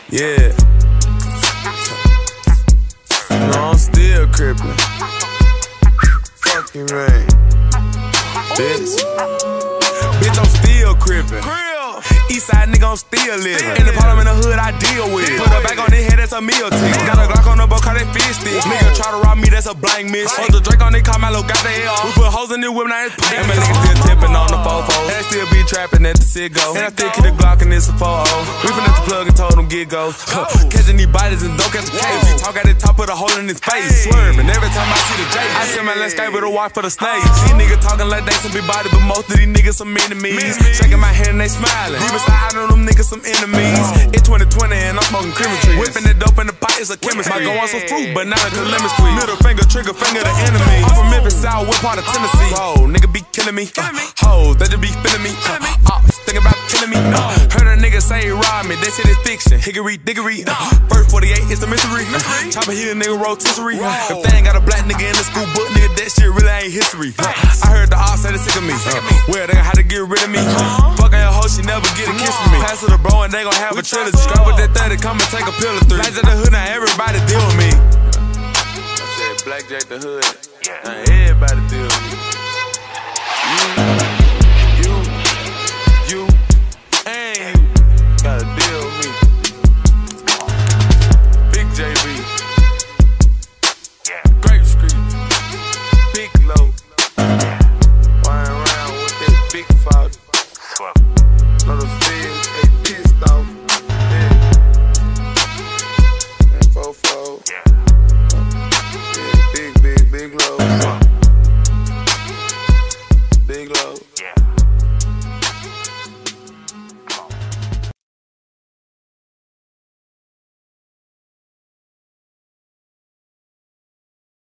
Yeah. No, I'm still crippin'. Fucking rain. Bitch, I'm still crippin'. Eastside nigga, I'm still living. In the problem in the hood, I deal with it. Put a bag on his head, that's a meal ticket. Got a Glock on the boat, call that fish stick. Nigga try to rob me, that's a blank miss. Hold the Drake on it, call my little got the hell. We put hoes in the whip, now it's pain. And my nigga still tipping on the fofo. And I still be trapping at the Citgo. And I still keep the Glock and it's a 4-0. Ripping at the plug and told him get go. Catching these bodies and don't catch the case. He talk at the top, put a hole in his face. Swerving every time I see the J. I see my landscape with a watch for the snakes. These niggas talking like they some big body, but most of these niggas some enemies. Shaking my hand and they smiling. Deep inside, I know them niggas some enemies. It's 2020 and I'm smoking chemistry. Whipping the dope in the pot, it's a chemistry. Might go on some fruit, but not a Columbus squeeze. Middle finger, trigger finger, the enemy. I'm from Memphis, South, what part of Tennessee? Whoa, nigga be killing me. Hoes, they just be feeling me. Thinking about killing me. Heard a nigga say he robbed me, they said it's fiction. Hickory, dickory. First 48 is the mystery. Chopper hit a nigga rotisserie. If they ain't got a black nigga in the school book, nigga, that shit really ain't history. I heard the ops say they sick of me. Well, they gon' have to get rid of me. Fuck a hoe, she never get a kiss from me. Pass to the bro and they gon' have a trilogy. Scrap with that 30, come and take a pill or 3. Lights in the hood, now everybody deal with me. I said Blackjack the hood, now everybody deal with me.